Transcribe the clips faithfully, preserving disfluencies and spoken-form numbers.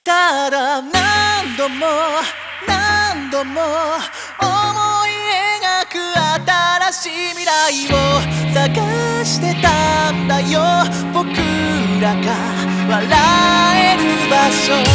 ただ何度も何度も思い描く新しい未来を探してたんだよ。僕らが笑える場所、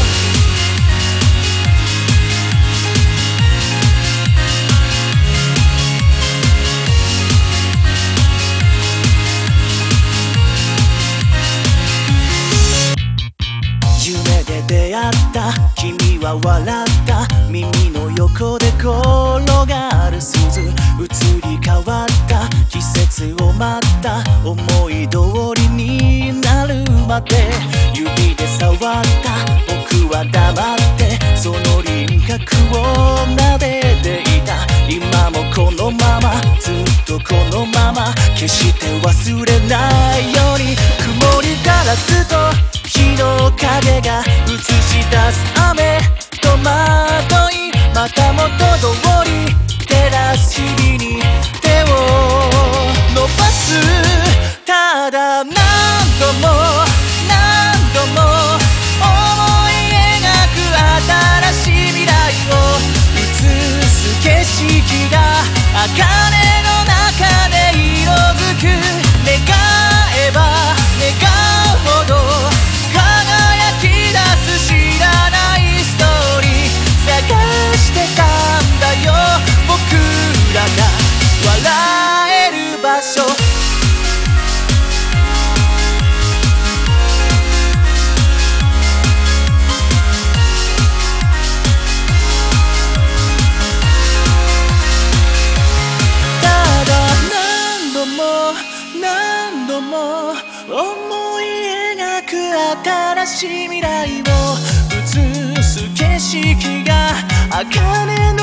夢で出会った君は笑った。耳の横で転がる鈴、移り変わった季節を待った。思い通りになるまで指で触った僕は黙ってその輪郭を撫でていた。今もこのままずっとこのまま決して忘れないように。曇りガラスと日の影が映し出す雨と惑い、また元通り照らす日に手を伸ばす。ただ何度も何度も思い描く新しい未来を映す景色が茜の中で色づく。願えば願うほど輝き出す知らないストーリー探してたんだよ。僕らが笑える場所、ただ何度も何度も思い描く新しい未来を映す景色が茜の